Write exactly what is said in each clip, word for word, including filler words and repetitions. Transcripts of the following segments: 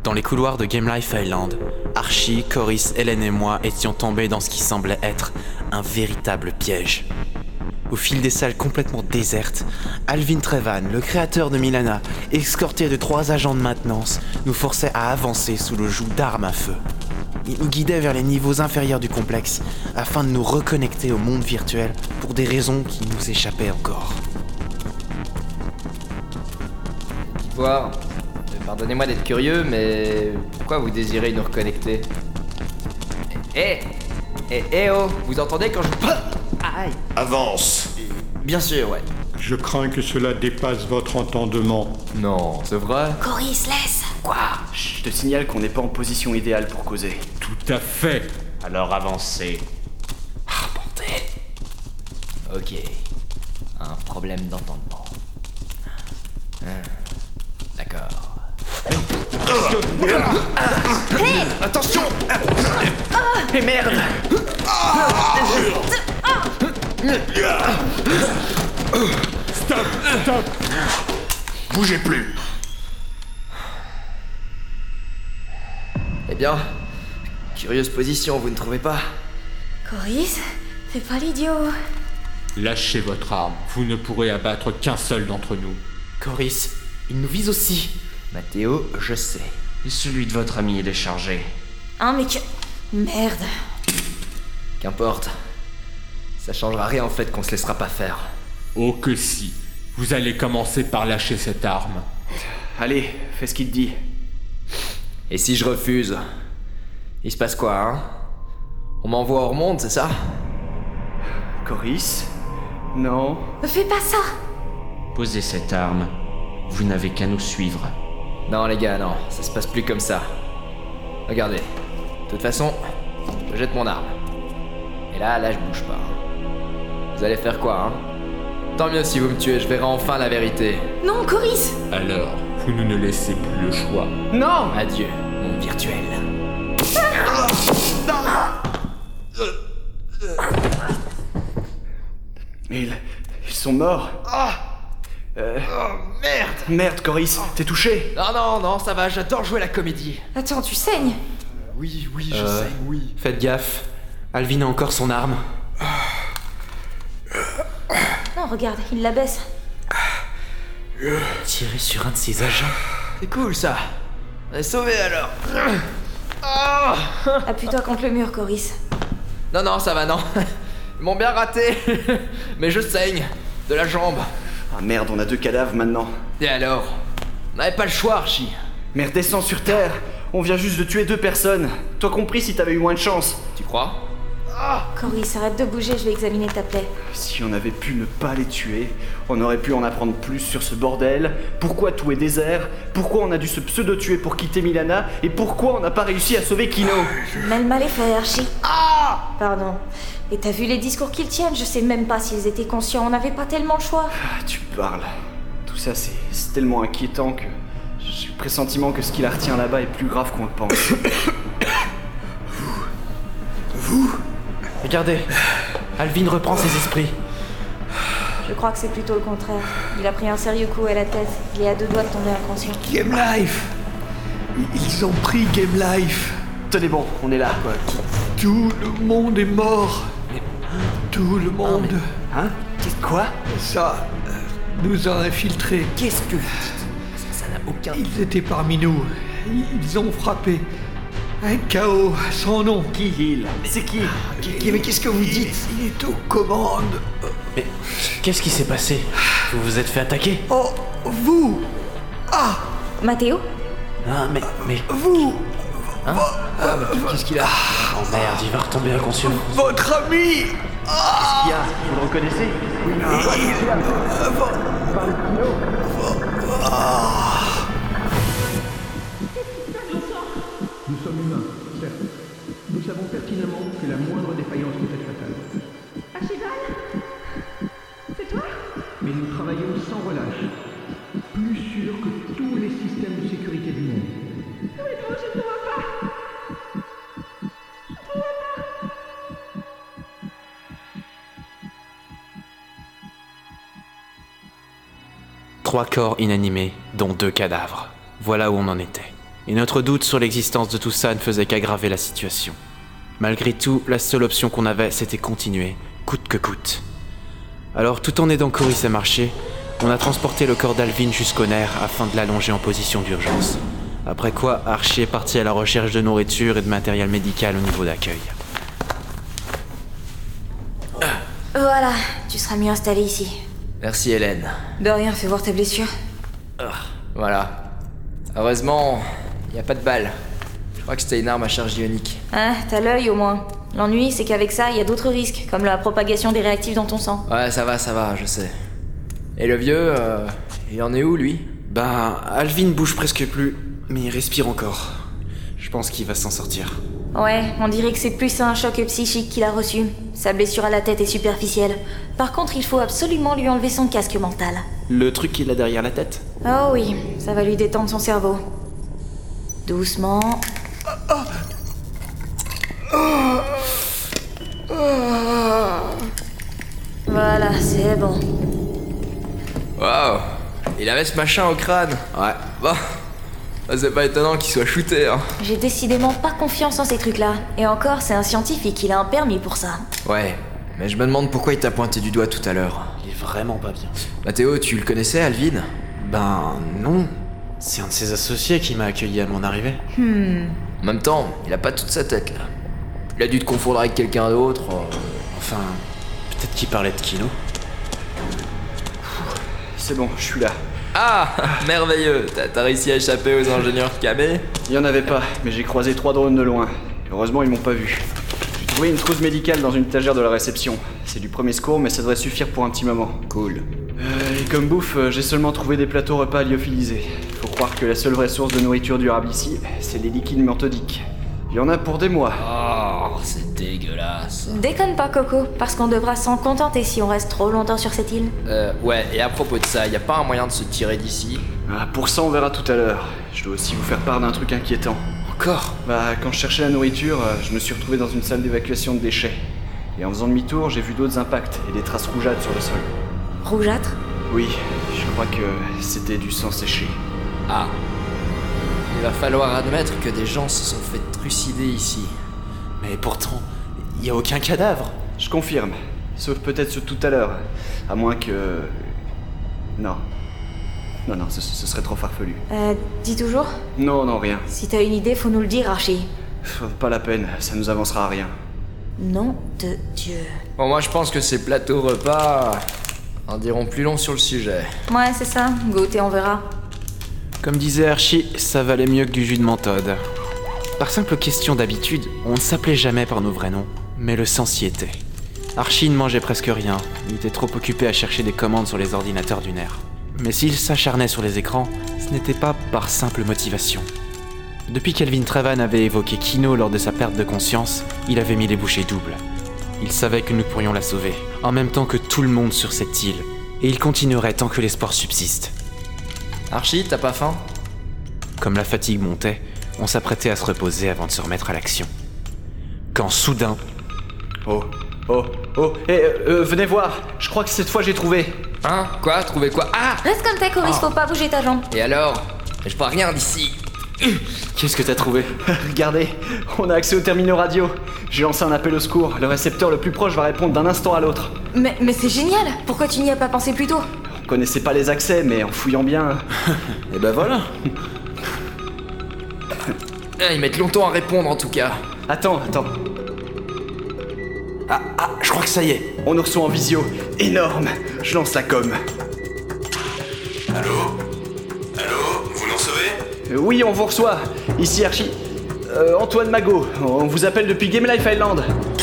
Dans les couloirs de Game Life Island, Archie, Coris, Hélène et moi étions tombés dans ce qui semblait être un véritable piège. Au fil des salles complètement désertes, Alvin Trevan, le créateur de Milana, escorté de trois agents de maintenance, nous forçait à avancer sous le joug d'armes à feu. Il nous guidait vers les niveaux inférieurs du complexe, afin de nous reconnecter au monde virtuel pour des raisons qui nous échappaient encore. Voir, pardonnez-moi d'être curieux, mais pourquoi vous désirez nous reconnecter? Eh Eh eh oh, vous entendez quand je... Aïe! Avance! Bien sûr, ouais. Je crains que cela dépasse votre entendement. Non, c'est vrai? Coris, laisse! Quoi? Je te signale qu'on n'est pas en position idéale pour causer. Tout à fait. Alors avancez. Ah, bordel! Ok. Un problème d'entendement. Hmm. D'accord. Hé! Attention! Et merde! Stop, stop. Bougez plus! Eh bien, curieuse position, vous ne trouvez pas? Coris, fais pas l'idiot. Lâchez votre arme. Vous ne pourrez abattre qu'un seul d'entre nous. Coris, il nous vise aussi. Mathéo, je sais. Et celui de votre ami est déchargé. Hein, mais que... Merde. Qu'importe. Ça changera rien en fait qu'on se laissera pas faire. Oh que si. Vous allez commencer par lâcher cette arme. Allez, fais ce qu'il te dit. Et si je refuse? Il se passe quoi, hein? On m'envoie hors monde, c'est ça? Coris? Non? Fais pas ça. Posez cette arme. Vous n'avez qu'à nous suivre. Non les gars, non, ça se passe plus comme ça. Regardez. De toute façon, je jette mon arme. Et là, là je bouge pas. Vous allez faire quoi, hein? Tant mieux si vous me tuez, je verrai enfin la vérité. Non, Coris. Alors, vous ne nous laissez plus le choix. Non! Adieu, monde virtuel. Ils... Ils sont morts. Euh... Merde! Merde, Coris, t'es touché? Non, non, non, ça va, j'adore jouer la comédie. Attends, tu saignes. Oui, oui, je Euh, sais, oui. Faites gaffe, Alvin a encore son arme. Non, regarde, il la baisse. Tirer sur un de ses agents. C'est cool ça. On est sauvés alors. Appuie-toi contre le mur, Coris. Non, non, ça va, non. Ils m'ont bien raté. Mais je saigne. De la jambe. Ah merde, on a deux cadavres maintenant. Et alors? On n'avait pas le choix, Archie. Merde, descends sur Terre. On vient juste de tuer deux personnes. Toi compris si t'avais eu moins de chance. Tu crois? Coris, arrête de bouger, je vais examiner ta plaie. Si on avait pu ne pas les tuer, on aurait pu en apprendre plus sur ce bordel. Pourquoi tout est désert? Pourquoi on a dû se pseudo-tuer pour quitter Milana? Et pourquoi on n'a pas réussi à sauver Kino? Mais le mal est fait, Archie. Ah! Pardon. Et t'as vu les discours qu'ils tiennent? Je sais même pas s'ils étaient conscients, on n'avait pas tellement le choix. Ah, tu parles. Tout ça, c'est c'est tellement inquiétant que... J'ai le pressentiment que ce qui la retient là-bas est plus grave qu'on le pense. Regardez, Alvin reprend ses esprits. Je crois que c'est plutôt le contraire. Il a pris un sérieux coup à la tête. Il est à deux doigts de tomber inconscient. Game Life. Ils ont pris Game Life. Tenez bon, on est là, quoi. Tout le monde est mort. Tout le monde. Hein? Qu'est-ce quoi? Ça euh, nous a infiltrés. Qu'est-ce que vous dites? Ça n'a aucun... Ils étaient parmi nous. Ils ont frappé. Un chaos sans nom. Qui il? C'est qui? Qui- Mais qu'est-ce que vous dites? Il est aux commandes. Mais qu'est-ce qui s'est passé? Vous vous êtes fait attaquer? Oh, vous. Ah, Mathéo? Ah, mais, mais... vous. Qu'est-ce qu'il a? Oh merde, il va retomber inconscient. Votre ami. Il y a... Vous le reconnaissez? Nous sommes humains, certes. Nous savons pertinemment que la moindre défaillance peut être fatale. Archibald? C'est toi? Mais nous travaillons sans relâche. Plus sûr que tous les systèmes de sécurité du monde. Oui, non, je ne te vois pas. Je ne te vois pas. Trois corps inanimés, dont deux cadavres. Voilà où on en était. Et notre doute sur l'existence de tout ça ne faisait qu'aggraver la situation. Malgré tout, la seule option qu'on avait, c'était continuer, coûte que coûte. Alors, tout en aidant Coris à marcher, on a transporté le corps d'Alvin jusqu'au nerf afin de l'allonger en position d'urgence. Après quoi, Archie est parti à la recherche de nourriture et de matériel médical au niveau d'accueil. Voilà, tu seras mieux installé ici. Merci Hélène. De rien, fais voir tes blessures. Voilà. Heureusement, y a pas de balles. Je crois que c'était une arme à charge ionique. Ah, t'as l'œil au moins. L'ennui, c'est qu'avec ça, il y a d'autres risques, comme la propagation des réactifs dans ton sang. Ouais, ça va, ça va, je sais. Et le vieux, euh, il en est où lui? Ben, Alvin bouge presque plus, mais il respire encore. Je pense qu'il va s'en sortir. Ouais, on dirait que c'est plus un choc psychique qu'il a reçu. Sa blessure à la tête est superficielle. Par contre, il faut absolument lui enlever son casque mental. Le truc qu'il a derrière la tête? Oh oui, ça va lui détendre son cerveau. Doucement. Voilà, c'est bon. Waouh, il avait ce machin au crâne. Ouais. Bon, bah, c'est pas étonnant qu'il soit shooté, hein. J'ai décidément pas confiance en ces trucs-là. Et encore, c'est un scientifique, il a un permis pour ça. Ouais, mais je me demande pourquoi il t'a pointé du doigt tout à l'heure. Il est vraiment pas bien. Mathéo, tu le connaissais, Alvin? Ben, non. C'est un de ses associés qui m'a accueilli à mon arrivée. Hmm. En même temps, il a pas toute sa tête, là. Il a dû te confondre avec quelqu'un d'autre. euh. Enfin, peut-être qu'il parlait de Kino. C'est bon, je suis là. Ah, merveilleux. T'as t'as réussi à échapper aux ingénieurs Kamé? Il y en avait pas, mais j'ai croisé trois drones de loin. Heureusement, ils m'ont pas vu. J'ai trouvé une trousse médicale dans une étagère de la réception. C'est du premier secours, mais ça devrait suffire pour un petit moment. Cool. Euh, et comme bouffe, euh, j'ai seulement trouvé des plateaux repas lyophilisés. Faut croire que la seule vraie source de nourriture durable ici, c'est les liquides méthodiques. Il y en a pour des mois. Oh, c'est dégueulasse. Déconne pas, Coco, parce qu'on devra s'en contenter si on reste trop longtemps sur cette île. Euh, ouais, et à propos de ça, y a pas un moyen de se tirer d'ici? Ah, pour ça, on verra tout à l'heure. Je dois aussi vous faire part d'un truc inquiétant. Encore? Bah, quand je cherchais la nourriture, euh, je me suis retrouvé dans une salle d'évacuation de déchets. Et en faisant demi-tour, j'ai vu d'autres impacts et des traces rougeâtres sur le sol. Rougeâtre? Oui, je crois que c'était du sang séché. Ah. Il va falloir admettre que des gens se sont fait trucider ici. Mais pourtant, il y a aucun cadavre. Je confirme. Sauf peut-être ce tout à l'heure. À moins que... Non. Non, non, ce, ce serait trop farfelu. Euh, dis toujours? Non, non, rien. Si t'as une idée, faut nous le dire, Archie. Pff, Pas la peine, ça nous avancera à rien. Nom de Dieu. Bon, moi je pense que ces plateaux repas en diront plus long sur le sujet. Ouais, c'est ça. Goûte et on verra. Comme disait Archie, ça valait mieux que du jus de menthode. Par simple question d'habitude, on ne s'appelait jamais par nos vrais noms, mais le sens y était. Archie ne mangeait presque rien, il était trop occupé à chercher des commandes sur les ordinateurs du nerf. Mais s'il s'acharnait sur les écrans, ce n'était pas par simple motivation. Depuis qu'Alvin Trevan avait évoqué Kino lors de sa perte de conscience, il avait mis les bouchées doubles. Il savait que nous pourrions la sauver, en même temps que tout le monde sur cette île, et il continuerait tant que l'espoir subsiste. Archie, t'as pas faim? Comme la fatigue montait, on s'apprêtait à se reposer avant de se remettre à l'action. Quand soudain... Oh, oh, oh, hé, euh, euh, venez voir. Je crois que cette fois j'ai trouvé. Hein? Quoi? Trouver quoi? Ah! Reste comme t'es, Coris, faut pas bouger ta jambe. Et alors? Je vois rien d'ici. Qu'est-ce que t'as trouvé? Regardez, on a accès aux terminaux radio. J'ai lancé un appel au secours. Le récepteur le plus proche va répondre d'un instant à l'autre. Mais, mais c'est génial. Pourquoi tu n'y as pas pensé plus tôt? On connaissait pas les accès, mais en fouillant bien... Et ben voilà. Ah, ils mettent longtemps à répondre en tout cas. Attends, attends. Ah, ah, je crois que ça y est. On nous reçoit en visio. Énorme. Je lance la com. Allô? Allô? Vous nous recevez? Euh, oui, on vous reçoit. Ici Archie. Euh, Antoine Magot. On vous appelle depuis Game Life Island.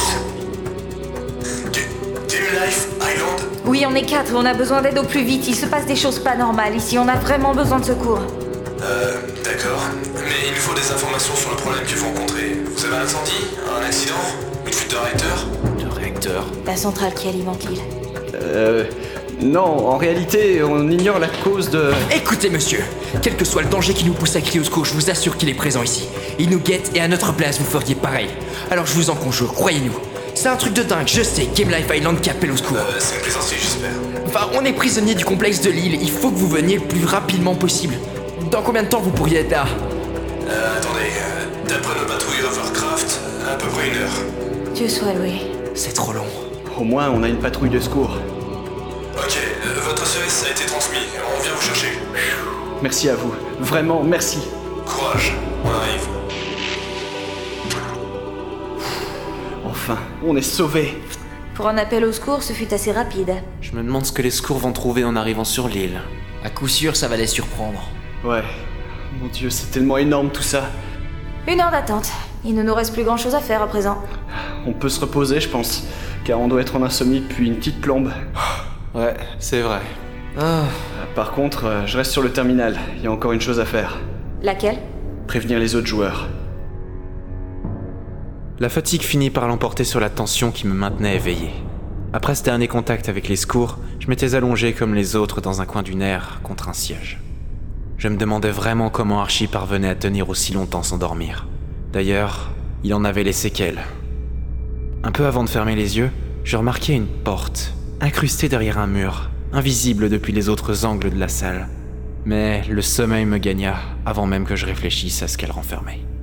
Game Life Island? Oui, on est quatre, on a besoin d'aide au plus vite. Il se passe des choses pas normales ici, on a vraiment besoin de secours. Euh, d'accord. Mais il nous faut des informations sur le problème que vous rencontrez. Vous avez un incendie? Un accident? Une fuite de réacteur? Le réacteur. La centrale qui alimente l'île. Euh... Non, en réalité, on ignore la cause de... Écoutez, monsieur, quel que soit le danger qui nous pousse à crier au secours, je vous assure qu'il est présent ici. Il nous guette et à notre place, vous feriez pareil. Alors je vous en conjure, croyez-nous. C'est un truc de dingue, je sais, Game Life Island qui appelle au secours. Euh, c'est une plaisanterie, j'espère. Enfin, on est prisonnier du complexe de l'île, il faut que vous veniez le plus rapidement possible. Dans combien de temps vous pourriez être là? Euh, attendez, euh, d'après nos patrouilles Overcraft, à peu près une heure. Dieu soit loué. C'est trop long. Au moins, on a une patrouille de secours. Ok, euh, votre S O S a été transmis, on vient vous chercher. Merci à vous. Vraiment, merci. Courage, on arrive. Enfin, on est sauvés. Pour un appel au secours, ce fut assez rapide. Je me demande ce que les secours vont trouver en arrivant sur l'île. À coup sûr, ça va les surprendre. Ouais. Mon Dieu, c'est tellement énorme tout ça. Une heure d'attente. Il ne nous reste plus grand chose à faire à présent. On peut se reposer, je pense. Car on doit être en insomnie depuis une petite plombe. Ouais, c'est vrai. Ah. Par contre, euh, je reste sur le terminal. Il y a encore une chose à faire. Laquelle? Prévenir les autres joueurs. La fatigue finit par l'emporter sur la tension qui me maintenait éveillé. Après ce dernier contact avec les secours, je m'étais allongé comme les autres dans un coin du nerf contre un siège. Je me demandais vraiment comment Archie parvenait à tenir aussi longtemps sans dormir. D'ailleurs, il en avait les séquelles. Un peu avant de fermer les yeux, je remarquai une porte, incrustée derrière un mur, invisible depuis les autres angles de la salle. Mais le sommeil me gagna avant même que je réfléchisse à ce qu'elle renfermait.